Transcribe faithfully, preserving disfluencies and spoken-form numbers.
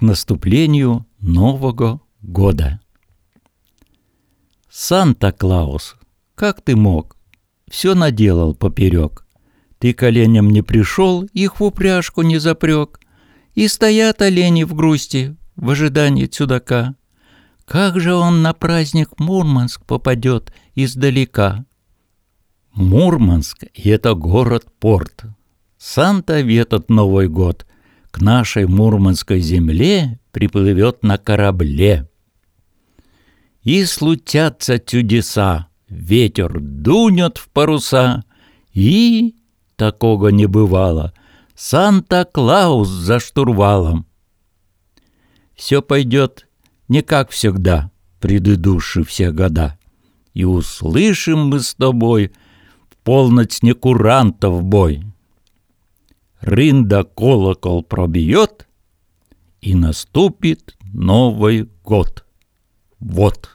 наступлению Нового года. Санта-Клаус, как ты мог? Все наделал поперек. Ты к оленям не пришел, их в упряжку не запрек. И стоят олени в грусти, в ожидании чудака. Как же он на праздник Мурманск попадет издалека? Мурманск — это город-порт. Санта в этот Новый год к нашей мурманской земле приплывет на корабле. И случатся чудеса, ветер дунет в паруса, и, такого не бывало, Санта-Клаус за штурвалом. Все пойдет не как всегда, предыдущие все года, и услышим мы с тобой в полночь не курантов бой. Рында колокол пробьет, и наступит Новый год. Вот.